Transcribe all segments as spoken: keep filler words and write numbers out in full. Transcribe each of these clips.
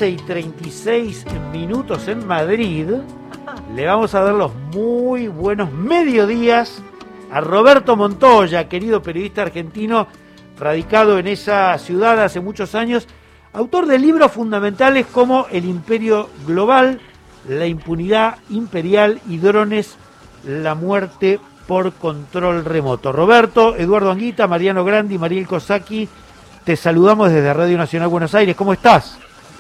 once y treinta y seis minutos en Madrid, le vamos a dar los muy buenos mediodías a Roberto Montoya, querido periodista argentino, radicado en esa ciudad hace muchos años, autor de libros fundamentales como El Imperio Global, La Impunidad Imperial y Drones, la muerte por control remoto. Roberto, Eduardo Anguita, Mariano Grandi, Mariel Kosaki, te saludamos desde Radio Nacional Buenos Aires. ¿Cómo estás?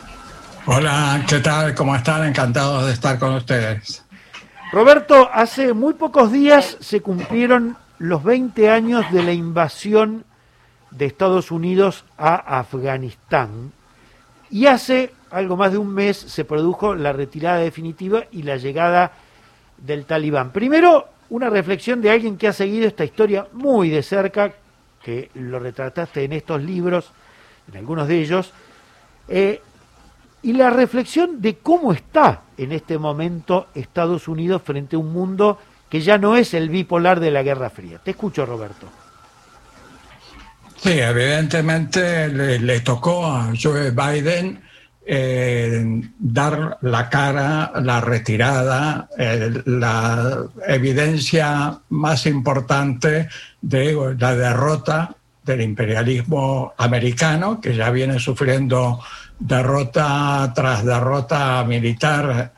Hola, ¿qué tal? ¿Cómo están? Encantados de estar con ustedes. Roberto, hace muy pocos días se cumplieron los veinte años de la invasión de Estados Unidos a Afganistán y hace algo más de un mes se produjo la retirada definitiva y la llegada del Talibán. Primero, una reflexión de alguien que ha seguido esta historia muy de cerca, que lo retrataste en estos libros, en algunos de ellos, eh, y la reflexión de cómo está en este momento Estados Unidos frente a un mundo que ya no es el bipolar de la Guerra Fría. Te escucho, Roberto. Sí, evidentemente le, le tocó a Joe Biden eh, dar la cara, la retirada, eh, la evidencia más importante de la derrota del imperialismo americano, que ya viene sufriendo derrota tras derrota militar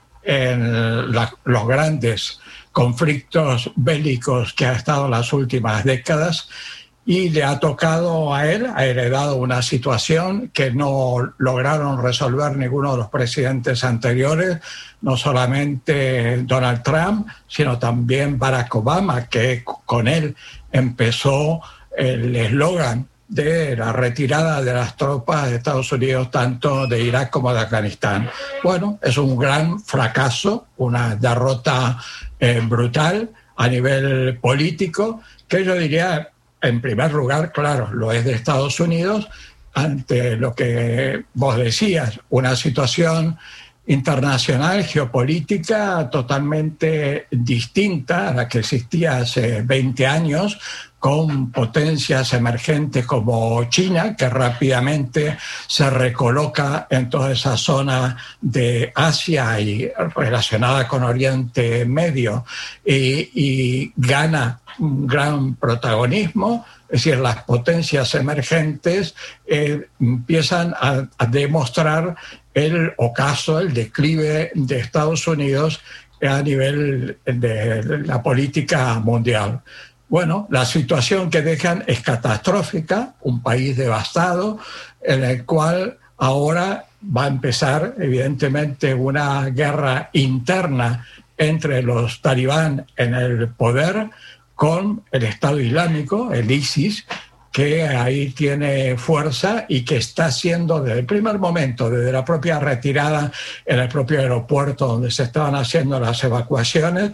en la, los grandes conflictos bélicos que ha estado en las últimas décadas, y le ha tocado a él, ha heredado una situación que no lograron resolver ninguno de los presidentes anteriores, no solamente Donald Trump, sino también Barack Obama, que con él empezó el eslogan de la retirada de las tropas de Estados Unidos, tanto de Irak como de Afganistán. Bueno, es un gran fracaso, una derrota eh, brutal a nivel político, que yo diría, en primer lugar, claro, lo es de Estados Unidos, ante lo que vos decías, una situación internacional, geopolítica totalmente distinta a la que existía hace veinte años, con potencias emergentes como China, que rápidamente se recoloca en toda esa zona de Asia y relacionada con Oriente Medio, y, y gana un gran protagonismo. Es decir, las potencias emergentes eh, empiezan a, a demostrar el ocaso, el declive de Estados Unidos a nivel de la política mundial. Bueno, la situación que dejan es catastrófica, un país devastado, en el cual ahora va a empezar, evidentemente, una guerra interna entre los talibán en el poder con el Estado Islámico, el ISIS, que ahí tiene fuerza y que está haciendo desde el primer momento, desde la propia retirada en el propio aeropuerto donde se estaban haciendo las evacuaciones,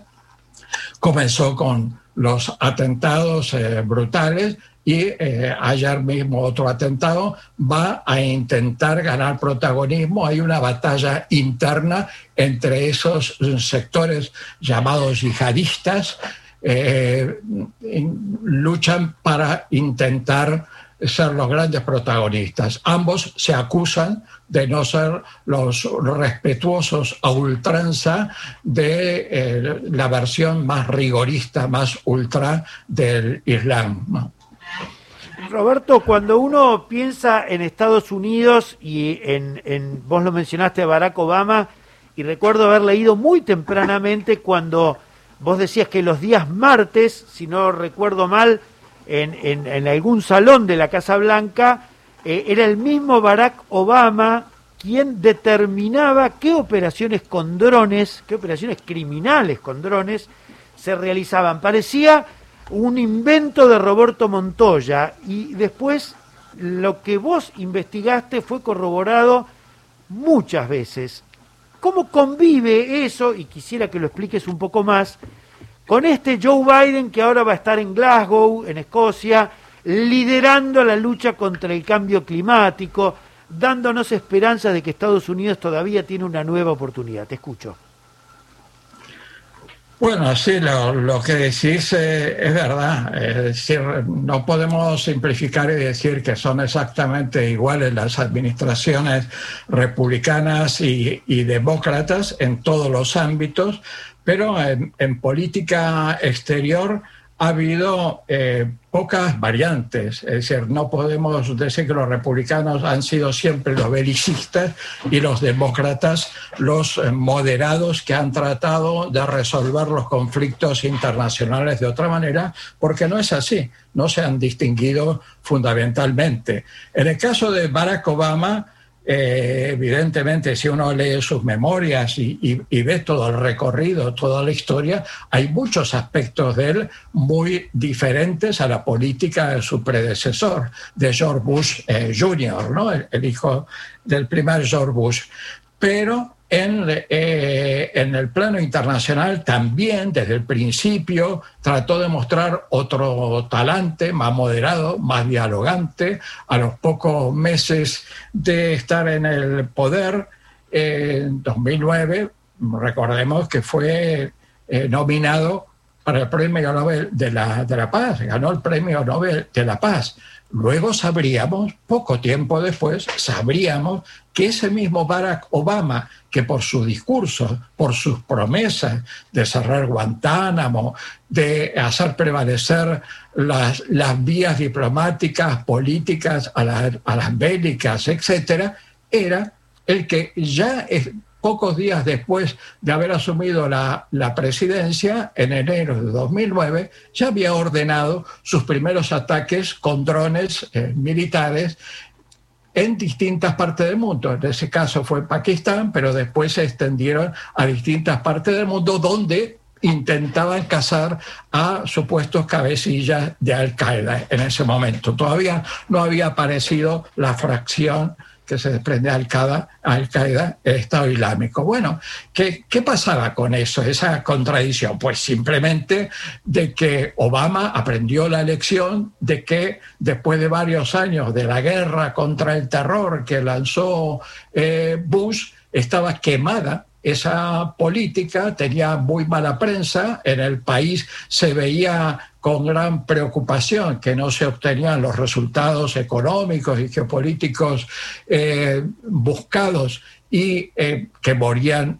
comenzó con los atentados eh, brutales y eh, ayer mismo otro atentado, va a intentar ganar protagonismo. Hay una batalla interna entre esos sectores llamados yihadistas, eh, luchan para intentar ser los grandes protagonistas. Ambos se acusan de no ser los respetuosos a ultranza de eh, la versión más rigorista, más ultra del Islam, ¿no? Roberto, cuando uno piensa en Estados Unidos y en, en vos lo mencionaste a Barack Obama, y recuerdo haber leído muy tempranamente cuando vos decías que los días martes, si no recuerdo mal, En, en, en algún salón de la Casa Blanca, eh, era el mismo Barack Obama quien determinaba qué operaciones con drones, qué operaciones criminales con drones se realizaban. Parecía un invento de Roberto Montoya, y después lo que vos investigaste fue corroborado muchas veces. ¿Cómo convive eso? Y quisiera que lo expliques un poco más, con este Joe Biden que ahora va a estar en Glasgow, en Escocia, liderando la lucha contra el cambio climático, dándonos esperanzas de que Estados Unidos todavía tiene una nueva oportunidad. Te escucho. Bueno, sí, lo, lo que decís eh, es verdad. Es decir, no podemos simplificar y decir que son exactamente iguales las administraciones republicanas y, y demócratas en todos los ámbitos, pero en, en política exterior ha habido eh, pocas variantes. Es decir, no podemos decir que los republicanos han sido siempre los belicistas y los demócratas los eh, moderados que han tratado de resolver los conflictos internacionales de otra manera, porque no es así, no se han distinguido fundamentalmente. En el caso de Barack Obama, Eh, evidentemente, si uno lee sus memorias y, y, y ve todo el recorrido, toda la historia, hay muchos aspectos de él muy diferentes a la política de su predecesor, de George Bush eh, junior, ¿no? el, el hijo del primer George Bush. Pero en, eh, en el plano internacional también, desde el principio, trató de mostrar otro talante, más moderado, más dialogante. A los pocos meses de estar en el poder, eh, en dos mil nueve, recordemos que fue eh, nominado para el Premio Nobel de la, de la Paz, ganó el Premio Nobel de la Paz. Luego sabríamos, poco tiempo después, sabríamos que ese mismo Barack Obama, que por su discurso, por sus promesas de cerrar Guantánamo, de hacer prevalecer las, las vías diplomáticas, políticas, a, la, a las bélicas, etcétera, era el que ya es, pocos días después de haber asumido la, la presidencia, en enero de dos mil nueve, ya había ordenado sus primeros ataques con drones eh, militares en distintas partes del mundo. En ese caso fue Pakistán, pero después se extendieron a distintas partes del mundo donde intentaban cazar a supuestos cabecillas de Al-Qaeda en ese momento. Todavía no había aparecido la fracción que se desprende de Al-Qaeda, Al-Qaeda, el Estado Islámico. Bueno, ¿qué, ¿qué pasaba con eso, esa contradicción? Pues simplemente de que Obama aprendió la lección de que después de varios años de la guerra contra el terror que lanzó eh, Bush, estaba quemada esa política, tenía muy mala prensa, en el país se veía con gran preocupación que no se obtenían los resultados económicos y geopolíticos eh, buscados y eh, que morían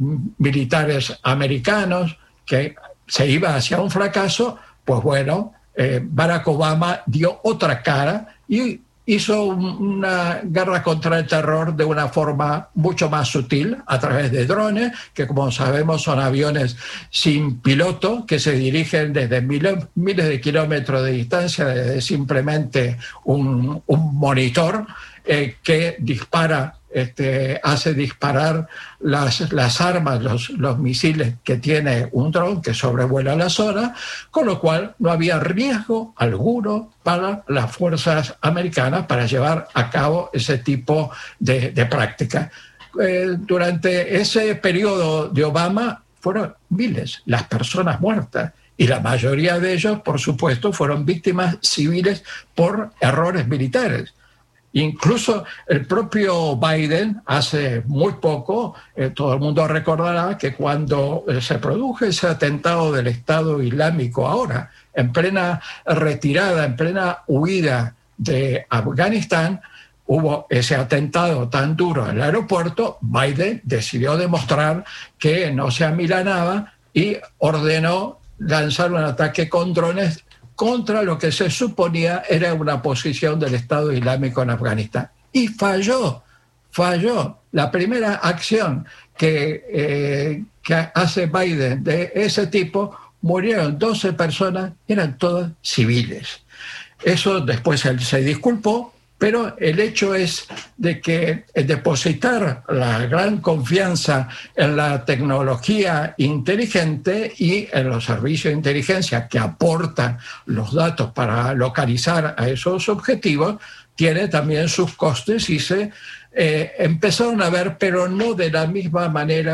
militares americanos, que se iba hacia un fracaso. Pues bueno, eh, Barack Obama dio otra cara y hizo una guerra contra el terror de una forma mucho más sutil, a través de drones, que como sabemos son aviones sin piloto, que se dirigen desde miles, miles de kilómetros de distancia, desde simplemente un, un monitor eh, que dispara, este, hace disparar las, las armas, los, los misiles que tiene un dron que sobrevuela la zona, con lo cual no había riesgo alguno para las fuerzas americanas para llevar a cabo ese tipo de, de práctica. Eh, durante ese periodo de Obama fueron miles las personas muertas y la mayoría de ellos, por supuesto, fueron víctimas civiles por errores militares. Incluso el propio Biden, hace muy poco, eh, todo el mundo recordará que cuando se produjo ese atentado del Estado Islámico ahora, en plena retirada, en plena huida de Afganistán, hubo ese atentado tan duro en el aeropuerto, Biden decidió demostrar que no se amilanaba y ordenó lanzar un ataque con drones contra lo que se suponía era una posición del Estado Islámico en Afganistán. Y falló, falló. La primera acción que, eh, que hace Biden de ese tipo, murieron doce personas, eran todas civiles. Eso después él se disculpó, pero el hecho es de que depositar la gran confianza en la tecnología inteligente y en los servicios de inteligencia que aportan los datos para localizar a esos objetivos, tiene también sus costes y se eh, empezaron a ver, pero no de la misma manera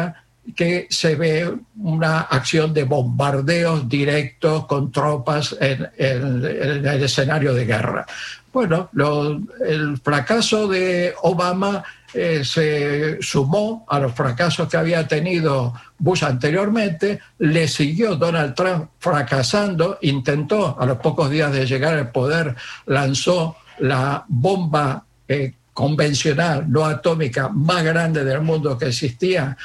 que se ve una acción de bombardeos directos con tropas en, en, en el escenario de guerra. Bueno, lo, el fracaso de Obama eh, se sumó a los fracasos que había tenido Bush anteriormente, le siguió Donald Trump fracasando, intentó a los pocos días de llegar al poder, lanzó la bomba eh, convencional, no atómica, más grande del mundo que existía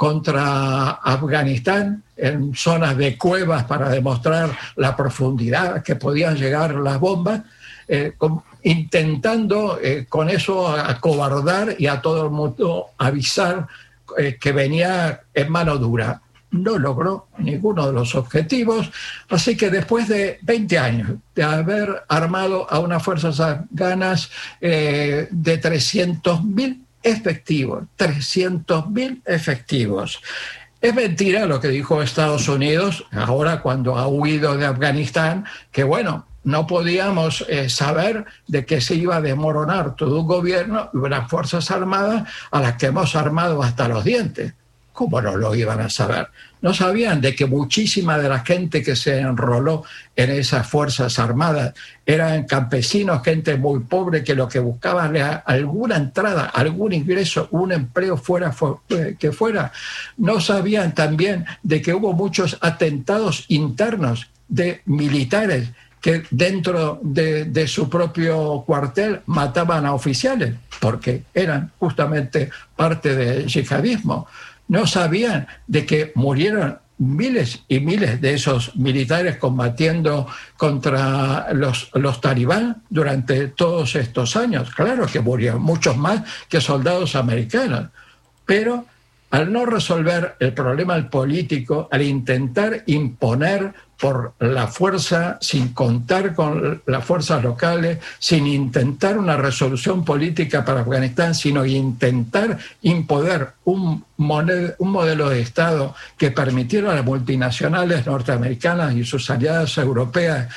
contra Afganistán, en zonas de cuevas para demostrar la profundidad que podían llegar las bombas, eh, con, intentando eh, con eso acobardar y a todo el mundo avisar eh, que venía en mano dura. No logró ninguno de los objetivos, así que después de veinte años de haber armado a unas fuerzas afganas eh, de trescientos mil efectivos, trescientos mil efectivos. Es mentira lo que dijo Estados Unidos ahora cuando ha huido de Afganistán, que bueno, no podíamos eh, saber de que se iba a desmoronar todo un gobierno y unas fuerzas armadas a las que hemos armado hasta los dientes. ¿Cómo no lo iban a saber? No sabían de que muchísima de la gente que se enroló en esas fuerzas armadas eran campesinos, gente muy pobre que lo que buscaban era alguna entrada, algún ingreso, un empleo fuera que fuera. No sabían también de que hubo muchos atentados internos de militares que dentro de, de su propio cuartel mataban a oficiales porque eran justamente parte del yihadismo. No sabían de que murieron miles y miles de esos militares combatiendo contra los, los talibán durante todos estos años. Claro que murieron muchos más que soldados americanos, pero al no resolver el problema político, al intentar imponer por la fuerza, sin contar con las fuerzas locales, sin intentar una resolución política para Afganistán, sino intentar imponer un, moned- un modelo de Estado que permitiera a las multinacionales norteamericanas y sus aliadas europeas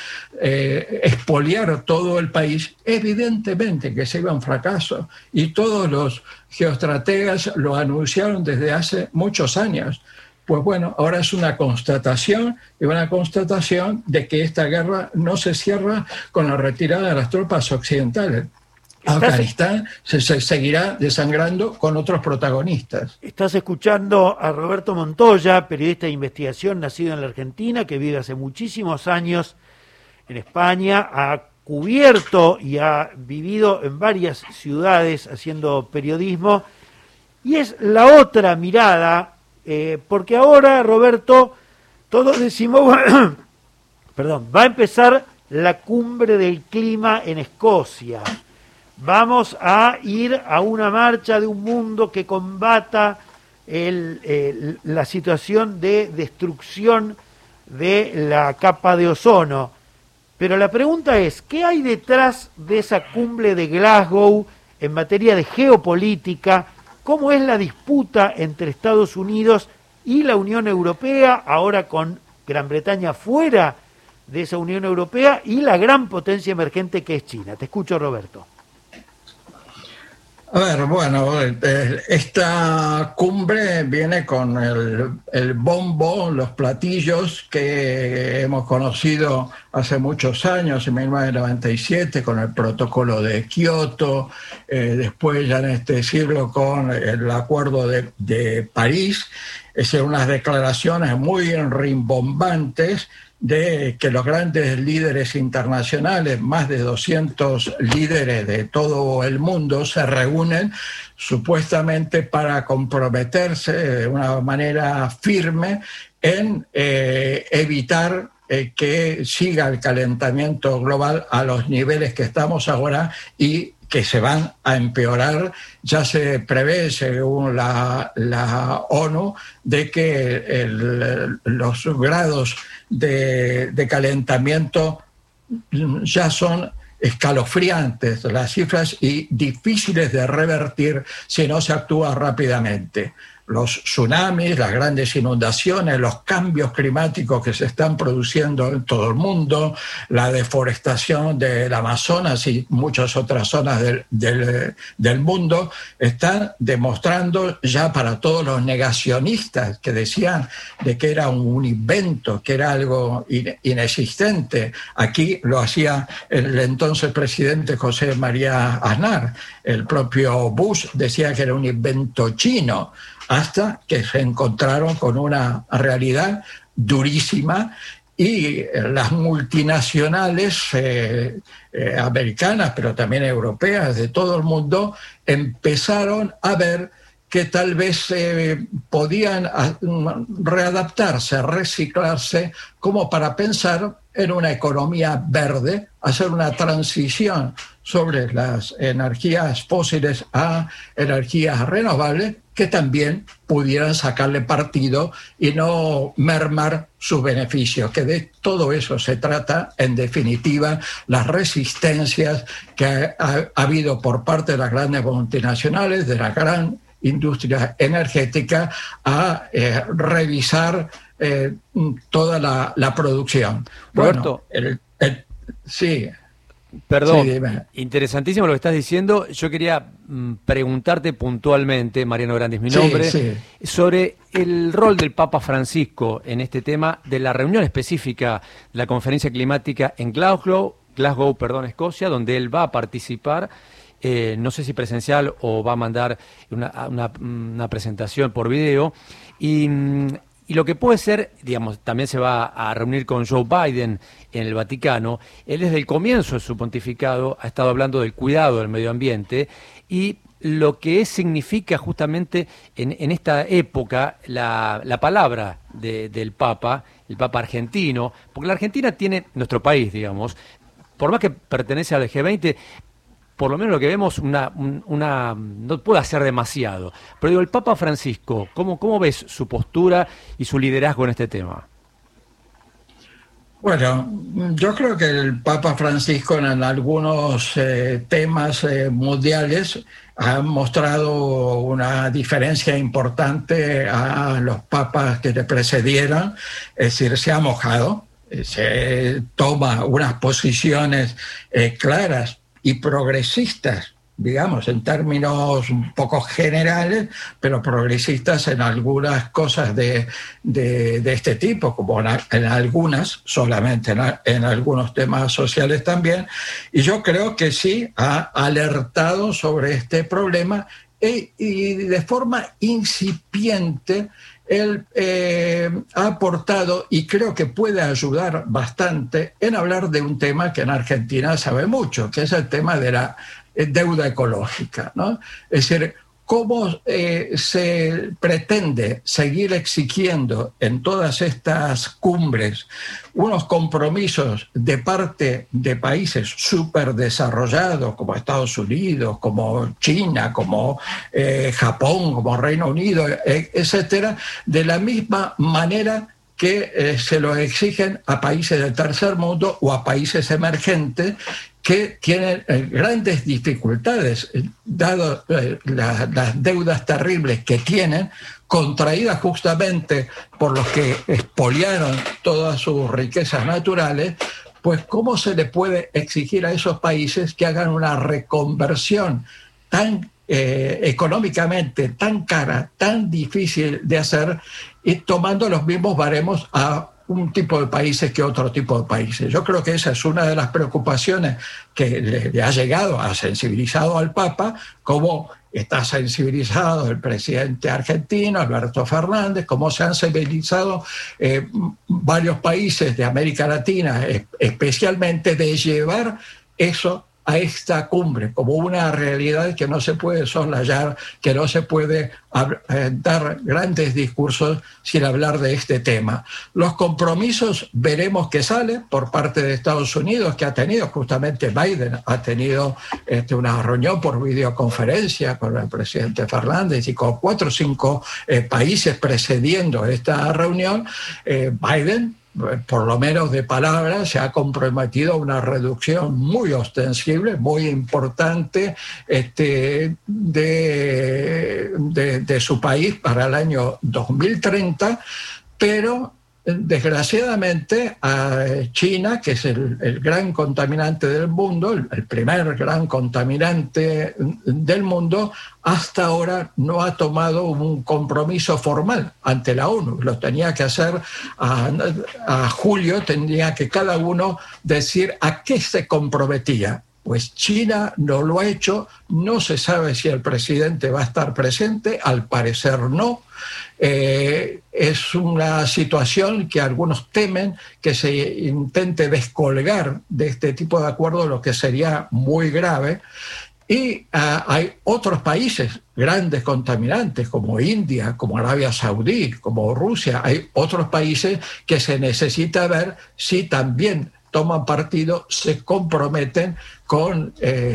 eh, expoliar todo el país, evidentemente que se iba a un fracaso. Y todos los geoestrategas lo anunciaron desde hace muchos años. Pues bueno, ahora es una constatación y una constatación de que esta guerra no se cierra con la retirada de las tropas occidentales. Afganistán se, se seguirá desangrando con otros protagonistas. Estás escuchando a Roberto Montoya, periodista de investigación nacido en la Argentina, que vive hace muchísimos años en España, ha cubierto y ha vivido en varias ciudades haciendo periodismo, y es la otra mirada. Eh, porque ahora, Roberto, todos decimos, perdón, va a empezar la cumbre del clima en Escocia. Vamos a ir a una marcha de un mundo que combata el, el, la situación de destrucción de la capa de ozono. Pero la pregunta es, ¿qué hay detrás de esa cumbre de Glasgow en materia de geopolítica? ¿Cómo es la disputa entre Estados Unidos y la Unión Europea, ahora con Gran Bretaña fuera de esa Unión Europea y la gran potencia emergente que es China? Te escucho, Roberto. A ver, bueno, esta cumbre viene con el, el bombo, los platillos que hemos conocido hace muchos años, en mil novecientos noventa y siete, con el protocolo de Kioto, eh, después ya en este siglo con el acuerdo de, de París, es decir, unas declaraciones muy rimbombantes de que los grandes líderes internacionales, más de doscientos líderes de todo el mundo, se reúnen supuestamente para comprometerse de una manera firme en eh, evitar eh, que siga el calentamiento global a los niveles que estamos ahora y que se van a empeorar. Ya se prevé, según la, la ONU, de que el, los grados de, de calentamiento ya son escalofriantes las cifras y difíciles de revertir si no se actúa rápidamente. los tsunamis, las grandes inundaciones, los cambios climáticos que se están produciendo en todo el mundo, la deforestación del Amazonas y muchas otras zonas del, del, del mundo, están demostrando ya para todos los negacionistas que decían de que era un invento, que era algo inexistente. Aquí lo hacía el entonces presidente José María Aznar. El propio Bush decía que era un invento chino, hasta que se encontraron con una realidad durísima y las multinacionales eh, eh, americanas, pero también europeas, de todo el mundo, empezaron a ver que tal vez eh, podían readaptarse, reciclarse, como para pensar en una economía verde, hacer una transición sobre las energías fósiles a energías renovables que también pudieran sacarle partido y no mermar sus beneficios, que de todo eso se trata, en definitiva, las resistencias que ha, ha, ha habido por parte de las grandes multinacionales, de la gran industria energética, a eh, revisar eh, toda la, la producción. Roberto. Bueno, el, el, sí. Perdón, sí, interesantísimo lo que estás diciendo. Yo quería mm, preguntarte puntualmente, Mariano Grandi es mi nombre, sí, sí. sobre el rol del Papa Francisco en este tema de la reunión específica de la conferencia climática en Glasgow, Glasgow, perdón, Escocia, donde él va a participar. Eh, no sé si presencial o va a mandar una, una, una presentación por video, y, y lo que puede ser, digamos, también se va a reunir con Joe Biden en el Vaticano. Él desde el comienzo de su pontificado ha estado hablando del cuidado del medio ambiente y lo que significa justamente en, en esta época la, la palabra de, del Papa, el Papa argentino, porque la Argentina tiene, nuestro país, digamos, por más que pertenece al G veinte, por lo menos lo que vemos, una, una no puede hacer demasiado. Pero digo, el Papa Francisco, ¿cómo, cómo ves su postura y su liderazgo en este tema? Bueno, yo creo que el Papa Francisco en algunos eh, temas eh, mundiales ha mostrado una diferencia importante a los papas que le precedieron, es decir, se ha mojado, se toma unas posiciones eh, claras y progresistas, digamos, en términos un poco generales, pero progresistas en algunas cosas de, de, de este tipo, como en, en algunas, solamente en, en algunos temas sociales también. Y yo creo que sí ha alertado sobre este problema y, y de forma incipiente él eh, ha aportado, y creo que puede ayudar bastante, en hablar de un tema que en Argentina sabe mucho, que es el tema de la deuda ecológica, ¿no? Es decir, cómo eh, se pretende seguir exigiendo en todas estas cumbres unos compromisos de parte de países súper desarrollados como Estados Unidos, como China, como eh, Japón, como Reino Unido, eh, etcétera, de la misma manera que eh, se lo exigen a países del tercer mundo o a países emergentes que tienen eh, grandes dificultades, eh, dado eh, la, las deudas terribles que tienen, contraídas justamente por los que expoliaron todas sus riquezas naturales. Pues ¿cómo se le puede exigir a esos países que hagan una reconversión tan eh, económicamente tan cara, tan difícil de hacer, y tomando los mismos baremos a un tipo de países que otro tipo de países? Yo creo que esa es una de las preocupaciones que le, le ha llegado, ha sensibilizado al Papa, como está sensibilizado el presidente argentino, Alberto Fernández, como se han sensibilizado eh, varios países de América Latina, eh, especialmente, de llevar eso a esta cumbre como una realidad que no se puede soslayar, que no se puede eh, dar grandes discursos sin hablar de este tema. Los compromisos veremos que salen por parte de Estados Unidos, que ha tenido justamente Biden, ha tenido este, una reunión por videoconferencia con el presidente Fernández y con cuatro o cinco eh, países precediendo esta reunión. eh, Biden por lo menos de palabra, se ha comprometido a una reducción muy ostensible, muy importante este, de, de, de su país para el año dos mil treinta, pero desgraciadamente a China, que es el, el gran contaminante del mundo, el, el primer gran contaminante del mundo, hasta ahora no ha tomado un compromiso formal ante la ONU. Lo tenía que hacer a, a julio, tendría que cada uno decir a qué se comprometía. Pues China no lo ha hecho, no se sabe si el presidente va a estar presente, al parecer no. Eh, es una situación que algunos temen que se intente descolgar de este tipo de acuerdo, lo que sería muy grave. Y uh, hay otros países grandes contaminantes como India, como Arabia Saudí, como Rusia. Hay otros países que se necesita ver si también toman partido, se comprometen con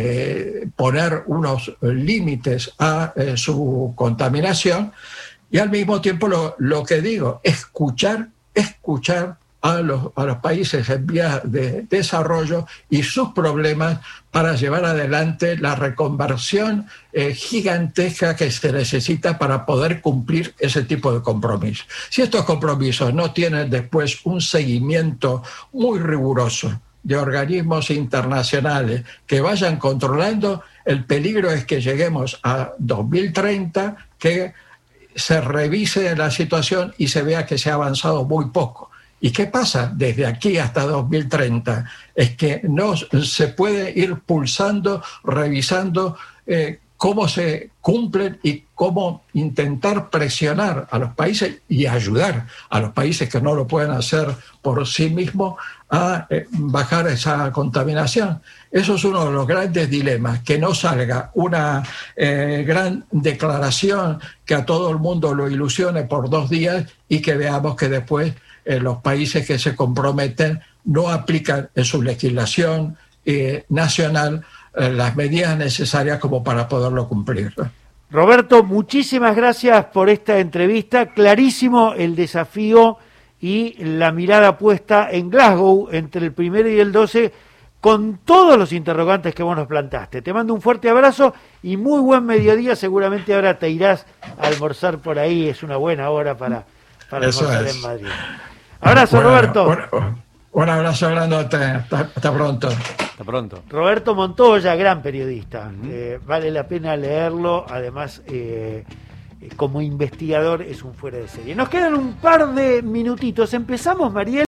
eh, poner unos límites a eh, su contaminación. Y al mismo tiempo lo, lo que digo, escuchar, escuchar a los, a los países en vías de desarrollo y sus problemas para llevar adelante la reconversión eh, gigantesca que se necesita para poder cumplir ese tipo de compromisos. Si estos compromisos no tienen después un seguimiento muy riguroso de organismos internacionales que vayan controlando, el peligro es que lleguemos a dos mil treinta, que se revise la situación y se vea que se ha avanzado muy poco. ¿Y qué pasa desde aquí hasta dos mil treinta? Es que no se puede ir pulsando, revisando eh, cómo se cumplen y cómo intentar presionar a los países y ayudar a los países que no lo pueden hacer por sí mismos a eh, bajar esa contaminación. Eso es uno de los grandes dilemas, que no salga una eh, gran declaración que a todo el mundo lo ilusione por dos días y que veamos que después eh, los países que se comprometen no aplican en su legislación eh, nacional eh, las medidas necesarias como para poderlo cumplir. Roberto, muchísimas gracias por esta entrevista. Clarísimo el desafío y la mirada puesta en Glasgow entre el primero y el doce, con todos los interrogantes que vos nos plantaste. Te mando un fuerte abrazo y muy buen mediodía. Seguramente ahora te irás a almorzar por ahí. Es una buena hora para, para almorzar en Madrid. Abrazo, bueno, Roberto. Un, un abrazo grandote. Hasta, hasta pronto. Hasta pronto. Roberto Montoya, gran periodista. Uh-huh. Eh, vale la pena leerlo. Además, eh, como investigador es un fuera de serie. Nos quedan un par de minutitos. Empezamos, Mariel.